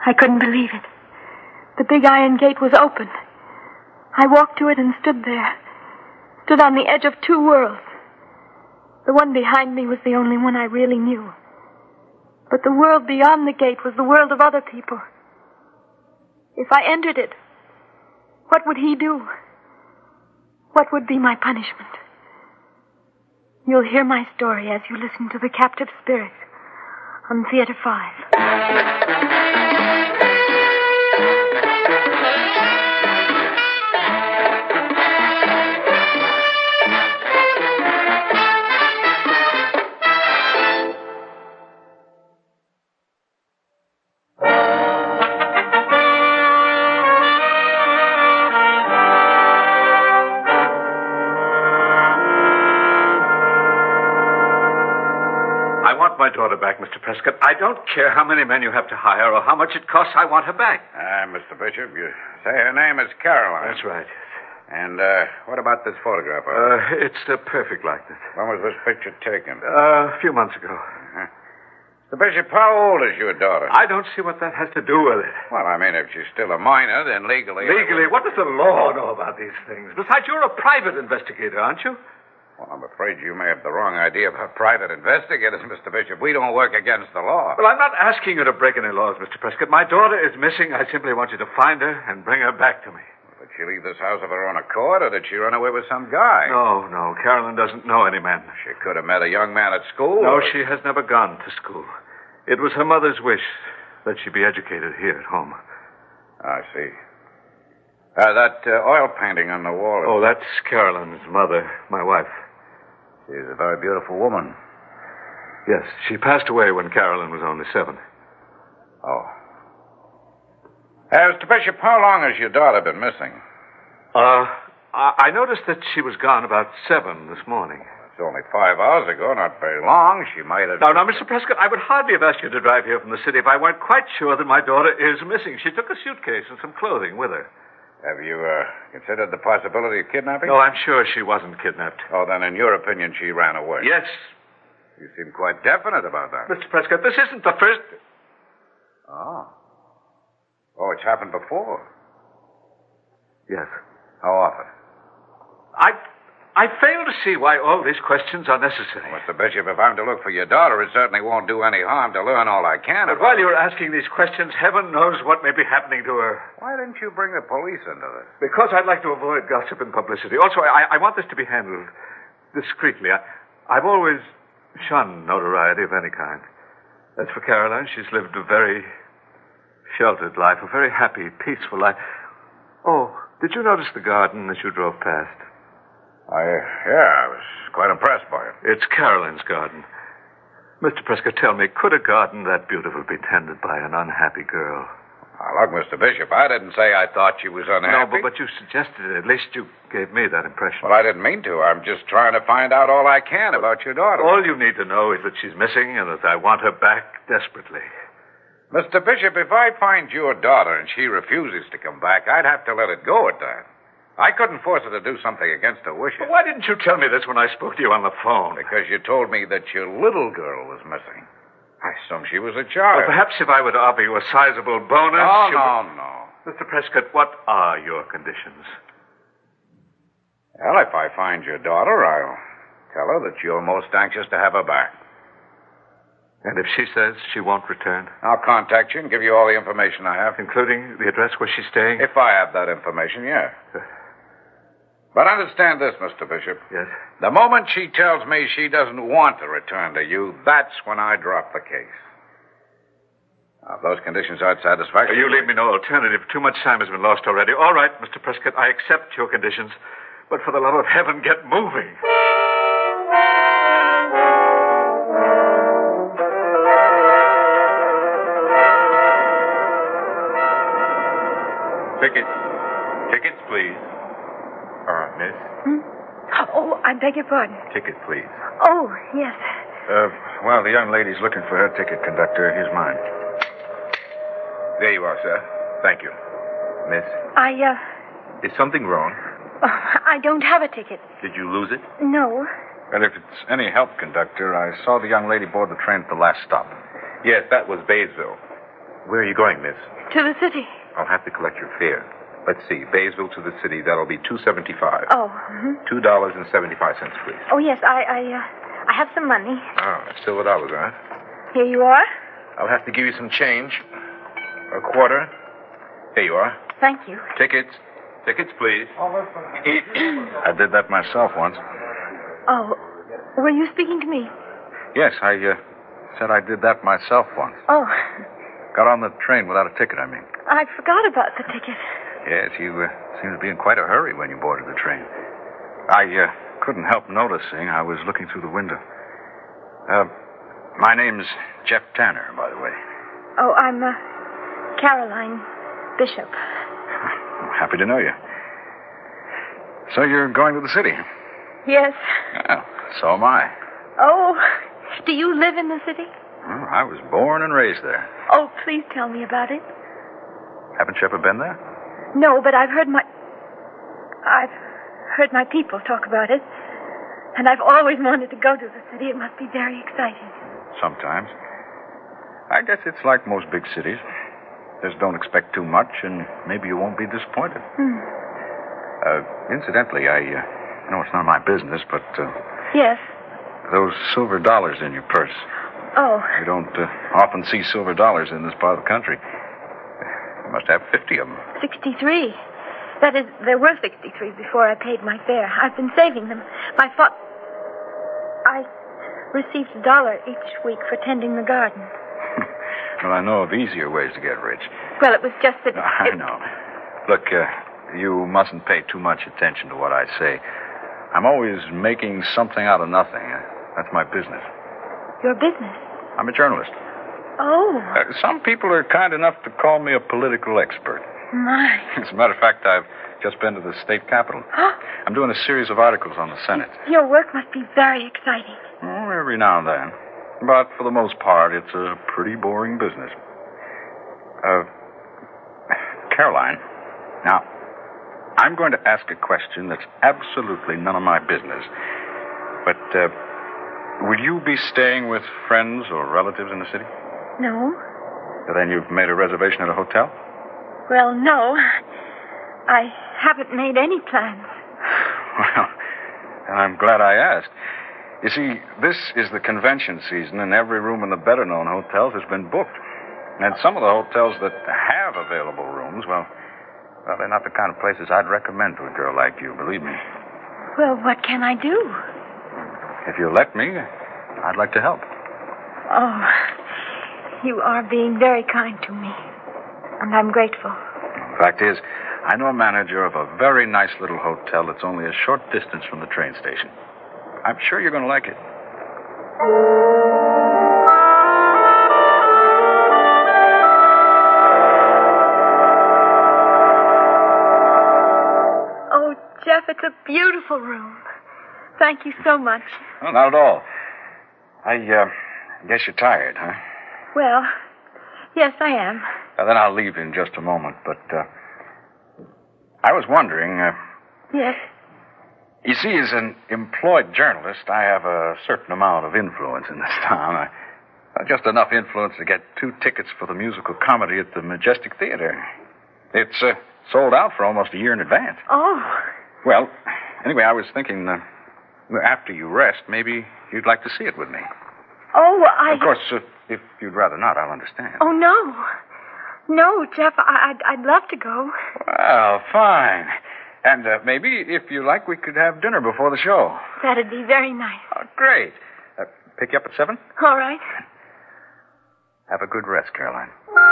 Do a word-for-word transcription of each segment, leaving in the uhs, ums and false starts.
I couldn't believe it. The big iron gate was open. I walked to it and stood there. Stood on the edge of two worlds. The one behind me was the only one I really knew. But the world beyond the gate was the world of other people. If I entered it, what would he do? What would be my punishment? You'll hear my story as you listen to The Captive Spirits on Theater five. My daughter back, Mister Prescott. I don't care how many men you have to hire or how much it costs. I want her back. Ah, uh, Mister Bishop, you say her name is Caroline. That's right. And uh, what about this photograph? Uh, it's the perfect likeness. When was this picture taken? Uh, a few months ago. Uh-huh. Mister Bishop, how old is your daughter? I don't see what that has to do with it. Well, I mean, if she's still a minor, then legally... Legally? What does the law know about these things? Besides, you're a private investigator, aren't you? Well, I'm afraid you may have the wrong idea about private investigators, Mister Bishop. We don't work against the law. Well, I'm not asking you to break any laws, Mister Prescott. My daughter is missing. I simply want you to find her and bring her back to me. Did she leave this house of her own accord, or did she run away with some guy? No, no. Carolyn doesn't know any men. She could have met a young man at school? No, or... she has never gone to school. It was her mother's wish that she be educated here at home. I see. Uh, that uh, oil painting on the wall... Oh, that's Carolyn's mother, my wife. She's a very beautiful woman. Yes, she passed away when Carolyn was only seven. Oh. Uh, Mister Bishop, how long has your daughter been missing? Uh, I noticed that she was gone about seven this morning. It's only five hours ago, not very long. She might have... Now, now, Mister Prescott, I would hardly have asked you to drive here from the city if I weren't quite sure that my daughter is missing. She took a suitcase and some clothing with her. Have you uh, considered the possibility of kidnapping? No, I'm sure she wasn't kidnapped. Oh, then in your opinion, she ran away? Yes. You seem quite definite about that. Mister Prescott, this isn't the first... Oh. Oh, it's happened before? Yes. How often? I... I fail to see why all these questions are necessary. Well, Mister Bishop, if I'm to look for your daughter, it certainly won't do any harm to learn all I can But about while her. you're asking these questions, heaven knows what may be happening to her. Why didn't you bring the police into this? Because I'd like to avoid gossip and publicity. Also, I, I want this to be handled discreetly. I, I've always shunned notoriety of any kind. As for Caroline, she's lived a very sheltered life, a very happy, peaceful life. Oh, did you notice the garden as you drove past? I, yeah, I was quite impressed by it. It's Caroline's garden. Mister Prescott, tell me, could a garden that beautiful be tended by an unhappy girl? Now, look, Mister Bishop, I didn't say I thought she was unhappy. No, but, but you suggested it. At least you gave me that impression. Well, I didn't mean to. I'm just trying to find out all I can about your daughter. All you need to know is that she's missing and that I want her back desperately. Mister Bishop, if I find your daughter and she refuses to come back, I'd have to let it go at that. I couldn't force her to do something against her wishes. But why didn't you tell me this when I spoke to you on the phone? Because you told me that your little girl was missing. I assumed she was a child. Well, perhaps if I were to offer you a sizable bonus... No, you... no, no. Mister Prescott, what are your conditions? Well, if I find your daughter, I'll tell her that you're most anxious to have her back. And if she says she won't return? I'll contact you and give you all the information I have. Including the address where she's staying? If I have that information, yeah. But understand this, Mister Bishop. Yes? The moment she tells me she doesn't want to return to you, that's when I drop the case. Now, if those conditions aren't satisfactory... You leave me no alternative. Too much time has been lost already. All right, Mister Prescott, I accept your conditions. But for the love of heaven, get moving. Tickets. Tickets, please. Uh, miss? Hmm? Oh, I beg your pardon. Ticket, please. Oh, yes. Uh, well, the young lady's looking for her ticket, conductor. Here's mine. There you are, sir. Thank you. Miss? I, uh... Is something wrong? Oh, I don't have a ticket. Did you lose it? No. Well, if it's any help, conductor, I saw the young lady board the train at the last stop. Yes, that was Baysville. Where are you going, miss? To the city. I'll have to collect your fare. Let's see. Baysville to the city, that'll be two seventy-five. Oh. Mm-hmm. Two dollars and seventy-five cents, please. Oh, yes, I I, uh, I have some money. Oh, silver dollars, huh? Here you are. I'll have to give you some change. A quarter. Here you are. Thank you. Tickets. Tickets, please. I did that myself once. Oh, were you speaking to me? Yes, I uh, said I did that myself once. Oh, Got on the train without a ticket, I mean. I forgot about the ticket. Yes, you uh, seemed to be in quite a hurry when you boarded the train. I uh, couldn't help noticing. I was looking through the window. Uh, my name's Jeff Tanner, by the way. Oh, I'm uh, Caroline Bishop. I'm happy to know you. So you're going to the city? Yes. Well, so am I. Oh, do you live in the city? Well, I was born and raised there. Oh, please tell me about it. Haven't you ever been there? No, but I've heard my... I've heard my people talk about it. And I've always wanted to go to the city. It must be very exciting. Sometimes. I guess it's like most big cities. Just don't expect too much, and maybe you won't be disappointed. Hmm. Uh, incidentally, I uh, know it's not my business, but uh, Yes. those silver dollars in your purse. Oh, You don't uh, often see silver dollars in this part of the country. You must have fifty of them. sixty-three. That is, there were sixty-three before I paid my fare. I've been saving them. My fa... I received a dollar each week for tending the garden. Well, I know of easier ways to get rich. Well, it was just that... I it- know. Look, uh, you mustn't pay too much attention to what I say. I'm always making something out of nothing. Uh, That's my business. Your business. I'm a journalist. Oh, Uh, some people are kind enough to call me a political expert. my. As a matter of fact, I've just been to the state capitol. I'm doing a series of articles on the Senate. Your work must be very exciting. Oh, every now and then. But for the most part, it's a pretty boring business. Uh, Caroline, now, I'm going to ask a question that's absolutely none of my business. But, uh, will you be staying with friends or relatives in the city? No? Then you've made a reservation at a hotel? Well, no. I haven't made any plans. Well, I'm glad I asked. You see, this is the convention season, and every room in the better-known hotels has been booked. And some of the hotels that have available rooms, well, well, they're not the kind of places I'd recommend to a girl like you, believe me. Well, what can I do? If you'll let me, I'd like to help. Oh, you are being very kind to me. And I'm grateful. The fact is, I know a manager of a very nice little hotel that's only a short distance from the train station. I'm sure you're going to like it. Oh, Jeff, it's a beautiful room. Thank you so much. Well, not at all. I, uh, guess you're tired, huh? Well, yes, I am. Now, then I'll leave in just a moment, but, uh, I was wondering, uh, Yes. you see, as an employed journalist, I have a certain amount of influence in this town. I, uh, just enough influence to get two tickets for the musical comedy at the Majestic Theater. It's, uh, sold out for almost a year in advance. Oh, Well, anyway, I was thinking, uh, after you rest, maybe you'd like to see it with me. oh, I... Of course, uh, if you'd rather not, I'll understand. Oh, no. No, Jeff, I, I'd, I'd love to go. Well, fine. And uh, maybe, if you like, we could have dinner before the show. That'd be very nice. Oh, great. Uh, pick you up at seven? All right. Have a good rest, Caroline.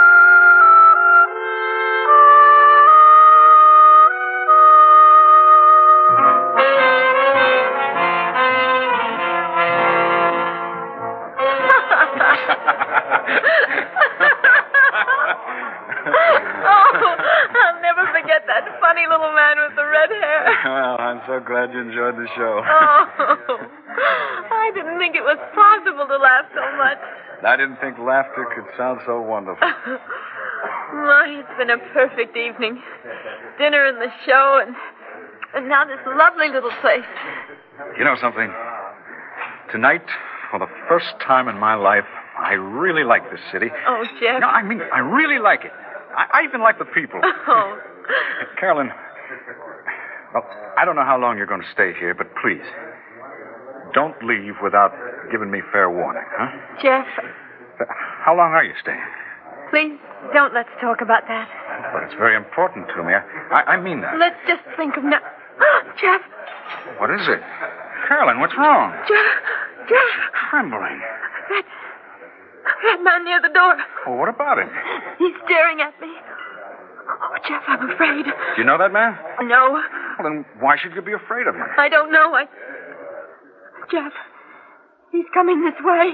I'll never forget that funny little man with the red hair. Well, I'm so glad you enjoyed the show. Oh, I didn't think it was possible to laugh so much. I didn't think laughter could sound so wonderful. My, it's been a perfect evening. Dinner and the show, and and now this lovely little place. You know something? Tonight, for the first time in my life, I really like this city. Oh, Jeff. No, I mean, I really like it. I, I even like the people. Oh. Carolyn, well, I don't know how long you're going to stay here, but please, don't leave without giving me fair warning, huh? Jeff. How long are you staying? Please, don't let's talk about that. But it's very important to me. I, I, I mean that. Let's just think of now. Jeff. What is it? Carolyn, what's wrong? Jeff. Jeff. Trembling. That, that man near the door. Well, what about him? He's staring at me. Oh, Jeff, I'm afraid. Do you know that man? No. Well, then why should you be afraid of him? I don't know. I... Jeff, he's coming this way.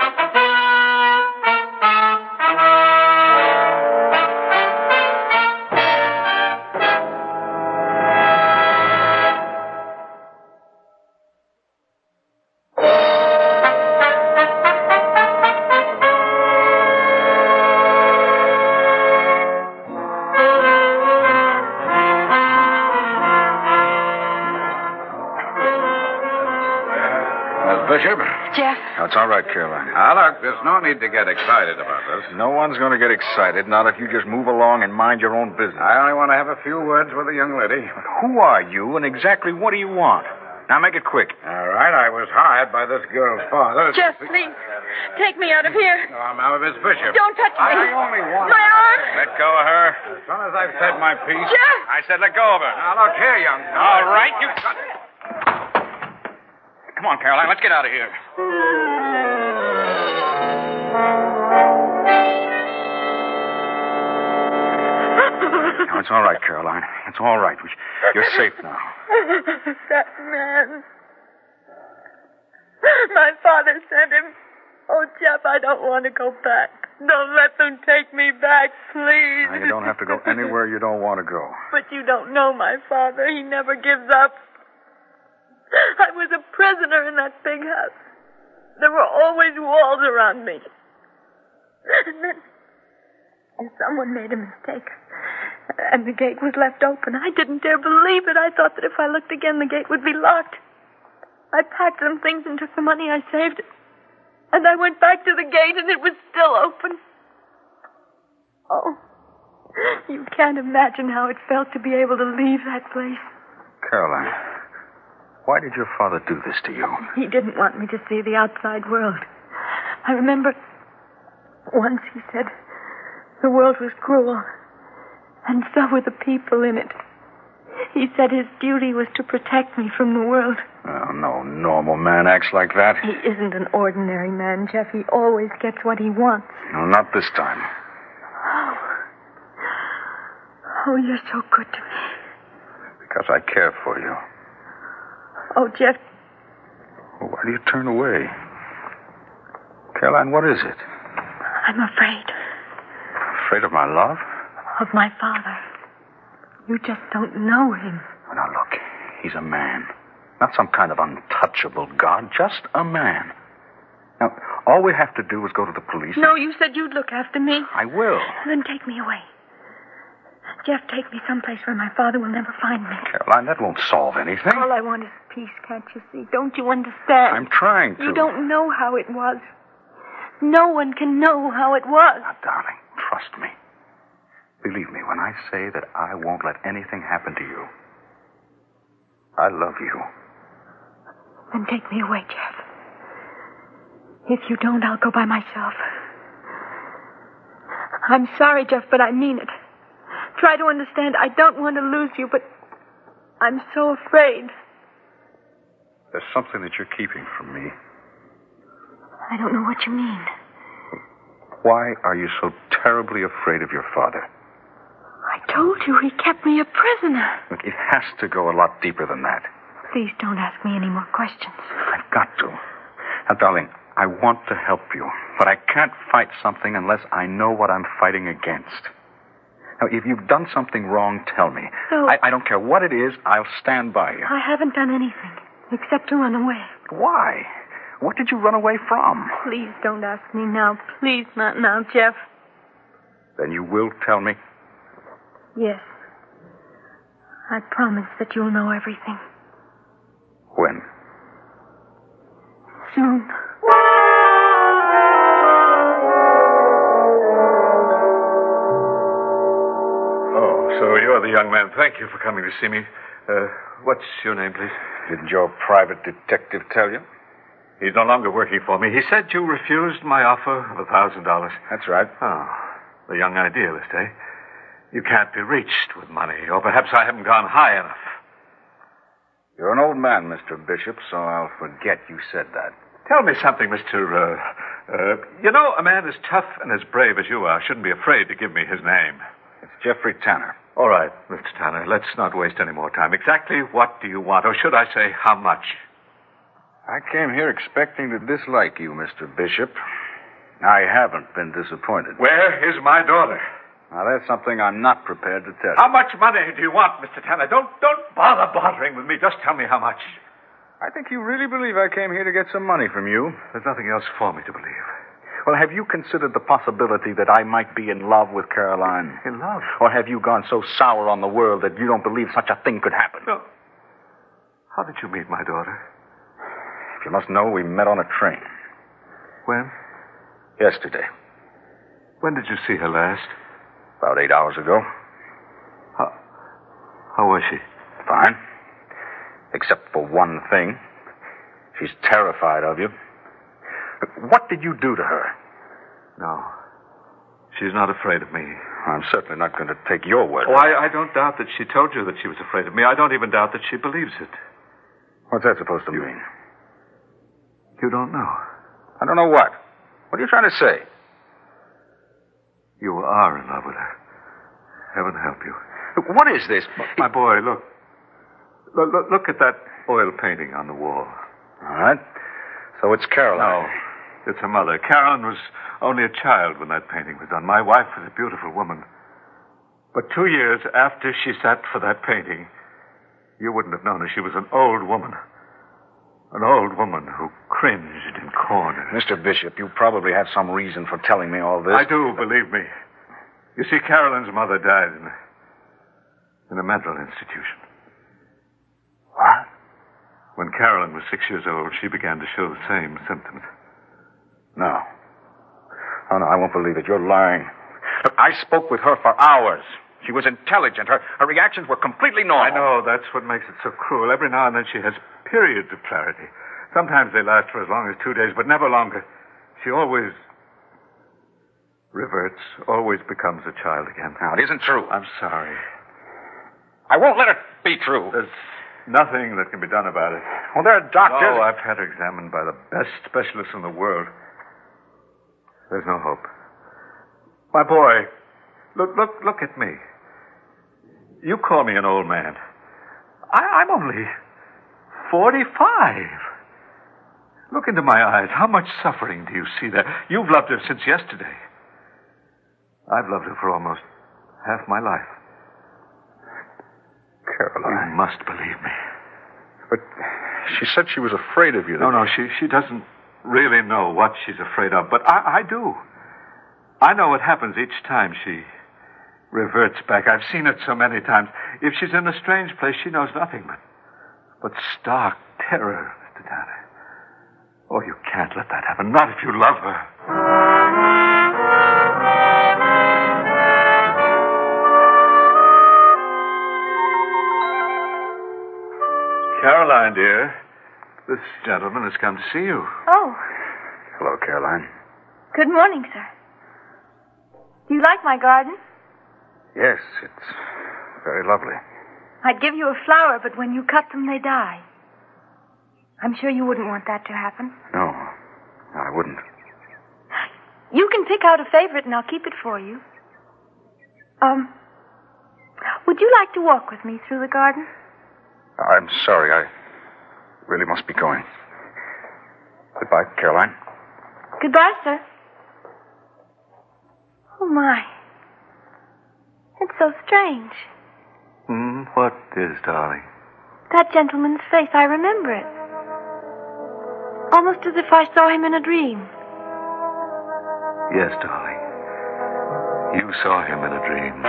Bishop? Jeff. No, it's all right, Caroline. Now, look, there's no need to get excited about this. No one's going to get excited, not if you just move along and mind your own business. I only want to have a few words with the young lady. Who are you, and exactly what do you want? Now, make it quick. All right, I was hired by this girl's father. Jeff, please, take me out of here. No, I'm out of Miss Bishop. Don't touch me. I only want... My arm. Let go of her. As soon as I've said my piece... Jeff! I said let go of her. Now, look here, young... All right, you... Come on, Caroline, let's get out of here. No, it's all right, Caroline. It's all right. You're safe now. That man. My father sent him. Oh, Jeff, I don't want to go back. Don't let them take me back, please. Now, you don't have to go anywhere you don't want to go. But you don't know my father. He never gives up. I was a prisoner in that big house. There were always walls around me. And then and someone made a mistake. And the gate was left open. I didn't dare believe it. I thought that if I looked again, the gate would be locked. I packed some things and took the money I saved. And I went back to the gate, and it was still open. Oh, you can't imagine how it felt to be able to leave that place. Caroline, why did your father do this to you? He didn't want me to see the outside world. I remember once he said the world was cruel, and so were the people in it. He said his duty was to protect me from the world. Oh, no normal man acts like that. He isn't an ordinary man, Jeff. He always gets what he wants. No, not this time. Oh. Oh, you're so good to me. Because I care for you. Oh, Jeff. Well, why do you turn away? Caroline, what is it? I'm afraid. Afraid of my love? Of my father. You just don't know him. Now, look, he's a man. Not some kind of untouchable god, just a man. Now, all we have to do is go to the police. No, you said you'd look after me. I will. Then take me away. Jeff, take me someplace where my father will never find me. Caroline, that won't solve anything. All I want is peace, can't you see? Don't you understand? I'm trying to. You don't know how it was. No one can know how it was. Now, darling, trust me. Believe me when I say that I won't let anything happen to you. I love you. Then take me away, Jeff. If you don't, I'll go by myself. I'm sorry, Jeff, but I mean it. Try to understand. I don't want to lose you, but I'm so afraid. There's something that you're keeping from me. I don't know what you mean. Why are you so terribly afraid of your father? I told you he kept me a prisoner. Look, it has to go a lot deeper than that. Please don't ask me any more questions. I've got to. Now, darling, I want to help you, but I can't fight something unless I know what I'm fighting against. Now, if you've done something wrong, tell me. No. I, I don't care what it is, I'll stand by you. I haven't done anything except to run away. Why? What did you run away from? Please don't ask me now. Please not now, Jeff. Then you will tell me? Yes. I promise that you'll know everything. When? Soon. So you're the young man. Thank you for coming to see me. Uh, what's your name, please? Didn't your private detective tell you? He's no longer working for me. He said you refused my offer of a thousand dollars. That's right. Oh, the young idealist, eh? You can't be reached with money, or perhaps I haven't gone high enough. You're an old man, Mister Bishop, so I'll forget you said that. Tell me something, Mister Uh, uh, you know, a man as tough and as brave as you are shouldn't be afraid to give me his name. It's Jeffrey Tanner. All right, Mister Tanner, let's not waste any more time. Exactly what do you want, or should I say how much? I came here expecting to dislike you, Mister Bishop. I haven't been disappointed. Where is my daughter? Now, that's something I'm not prepared to tell you. How much money do you want, Mister Tanner? Don't, don't bother bothering with me. Just tell me how much. I think you really believe I came here to get some money from you. There's nothing else for me to believe. Well, have you considered the possibility that I might be in love with Caroline? In love? Or have you gone so sour on the world that you don't believe such a thing could happen? No. How did you meet my daughter? If you must know, we met on a train. When? Yesterday. When did you see her last? About eight hours ago. How, how was she? Fine. Except for one thing. She's terrified of you. What did you do to her? No. She's not afraid of me. I'm certainly not going to take your word. Oh, I, I don't doubt that she told you that she was afraid of me. I don't even doubt that she believes it. What's that supposed to mean? You don't know. I don't know what. What are you trying to say? You are in love with her. Heaven help you. What is this? My boy, look. Look, look, look at that oil painting on the wall. All right. So it's Caroline. No, it's her mother. Carolyn was only a child when that painting was done. My wife was a beautiful woman. But two years after she sat for that painting, you wouldn't have known her. She was an old woman. An old woman who cringed in corners. Mister Bishop, you probably have some reason for telling me all this. I do, believe me. You see, Carolyn's mother died in a, in a mental institution. What? When Carolyn was six years old, she began to show the same symptoms. No. Oh, no, I won't believe it. You're lying. Look, I spoke with her for hours. She was intelligent. Her, her reactions were completely normal. I know. That's what makes it so cruel. Every now and then she has periods of clarity. Sometimes they last for as long as two days, but never longer. She always reverts, always becomes a child again. Now, it isn't true. I'm sorry. I won't let it be true. There's nothing that can be done about it. Well, there are doctors. No, I've had her examined by the best specialists in the world. There's no hope. My boy, look, look, look at me. You call me an old man. I, I'm only forty-five. Look into my eyes. How much suffering do you see there? You've loved her since yesterday. I've loved her for almost half my life. Caroline. You must believe me. But she said she was afraid of you. No, no, she, she doesn't really know what she's afraid of, but I, I do. I know what happens each time she reverts back. I've seen it so many times. If she's in a strange place, she knows nothing but, but stark terror, Mister Tanner. Oh, you can't let that happen. Not if you love her. Caroline, dear, this gentleman has come to see you. Oh, Hello, Caroline. good morning, sir. Do you like my garden? Yes, it's very lovely. I'd give you a flower, but when you cut them, they die. I'm sure you wouldn't want that to happen. No, I wouldn't. You can pick out a favorite, and I'll keep it for you. Um, would you like to walk with me through the garden? I'm sorry. I really must be going. Goodbye, Caroline. Goodbye, sir. Oh, my. It's so strange. Hmm, what is, darling? That gentleman's face, I remember it. Almost as if I saw him in a dream. Yes, darling. You saw him in a dream.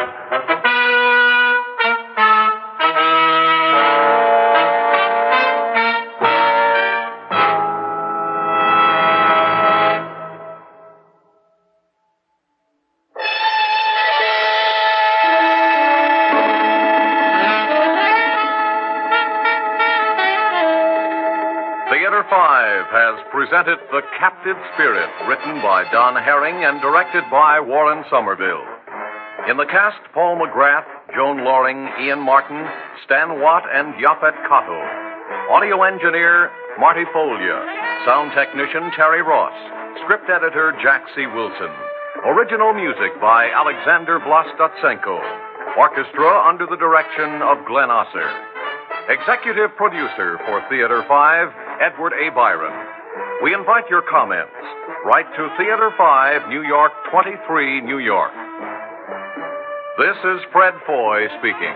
five has presented The Captive Spirit, written by Don Herring and directed by Warren Somerville. In the cast, Paul McGrath, Joan Loring, Ian Martin, Stan Watt, and Yaphet Kotto. Audio engineer, Marty Folia. Sound technician, Terry Ross. Script editor, Jack C. Wilson. Original music by Alexander Vlastotsenko. Orchestra under the direction of Glenn Osser. Executive producer for Theater five, Edward A. Byron. We invite your comments. Write to Theater five, New York twenty-three, New York. This is Fred Foy speaking.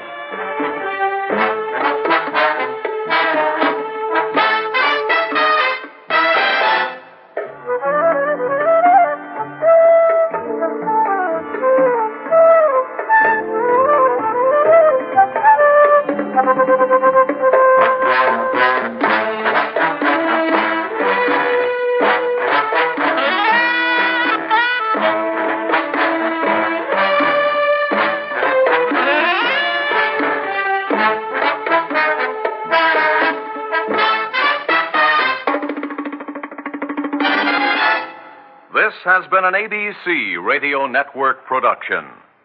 This has been an A B C Radio Network production.